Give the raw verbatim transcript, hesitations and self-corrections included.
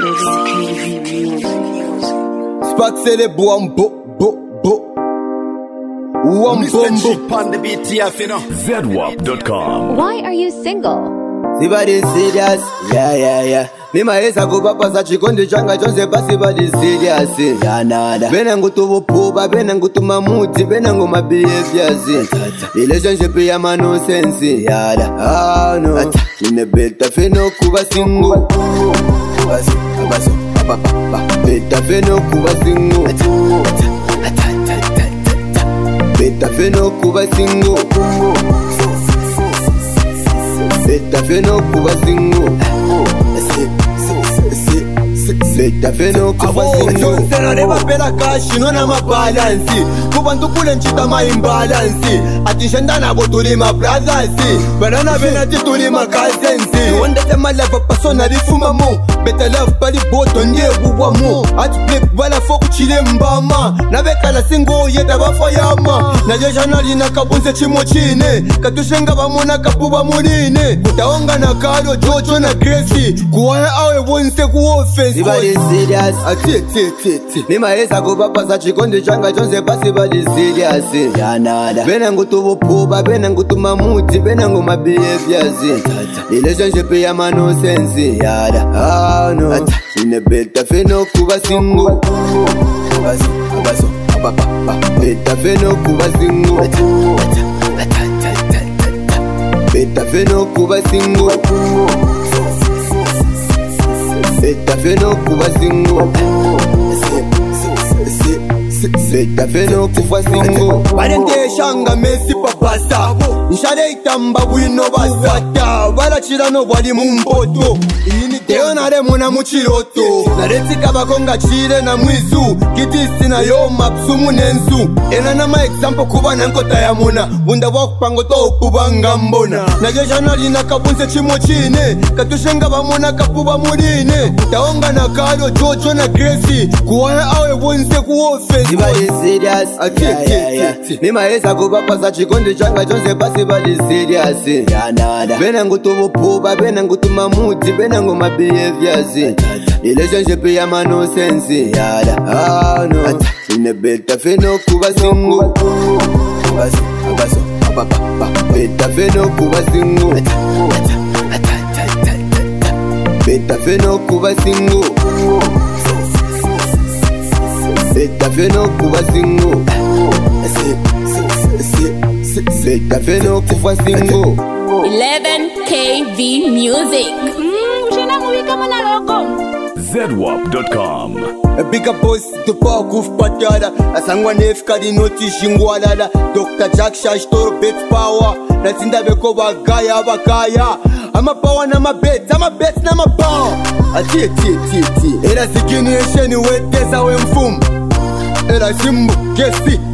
Spaxé les boambo, bo, bo. Z wap dot com. Why are you single? Sibadi serious, yeah, yeah, yeah. Mima esa kubapa sa chikondi changa chonse pa sibadi serious. Ya nada. Bena ngutu vupuba, bena ngutu mamuti, bena nguma behaviors. Relationship ya mano sense, yada. Ah no. Ine beta feno kuba single. Baso, baso, pa pa pa. Beta feno kuba single. Beta feno kuba single. Beta feno kuba single. Beta feno kuba single. Sena reba pela cash no na ma balance. Kubantu kule nchita ma imbalance. Atishenda na botuli ma brothers. Banana benati tuli ma cousins. Wanda sema love persona rifuma mo. Better love bali boto nye buwa mo. At black wala foku chile mbama. Na beka la single yeta bafayama. Na jesha nali na kabunze chimo chine. Katushenga bamona kapuba munine. Taonga na kado jojo na Gracie. Kuwane awe wonse kuoffense. Sibadi serious. Ati ati ati ati. Mima esa kubapa sa chikondi changa chonse pa sibadi serious. Ya nada. Bena ngutu vupuba, bena ngutu mamuti, bena nguma behaviors. Relationship ya mano sense. Yada. Ah no. Ine beta feno kuba single. Baso, baso, pa pa pa. Beta feno kuba single. Beta feno kuba single. Beta feno kuba single. Beta feno kuba single. Barente shanga mesi papasa. Nshade itamba wino basata. Bala chirano wali mumpoto. Teo nare muna muchiroto. Nareti kabakonga chile na mwizu. Kitisi na yo mapsu munenzu. Ena na ma example kuba na nkota ya muna. Wunda wak pango to kubanga mbona. Na jesha nari na kabunse chimo chine. Katushenga bamuna kapuba murine. Taonga na kado jojo na Gracie. Kuwana awe wonse kuoffense. Sibadi serious. Ati ati ati. Mima esa kubapa sa chikondi changa chonse pa sibadi serious. Ya nada. Bena ngutu vupuba, bena ngutu mamuti, bena nguma behaviors. Relationship ya mano sense. Yada. Ah no. Ine beta feno kuba single. Baso, baso, pa pa pa. Beta feno kuba single. Beta feno kuba single. Beta feno kuba single. Beta feno kuba single. eleven K V Music. Z wap dot com. A bigger boss to park of patada. Asangwa nefka di noti shingwalala. Doctor Jack Shash toro bet power. Natinda beko bagaya bakaya. Ama power na ma bet, ama bet na ma power. Ati ati ati ati. Era sikini esheni weteza we mfumu. Era simbu, kesi.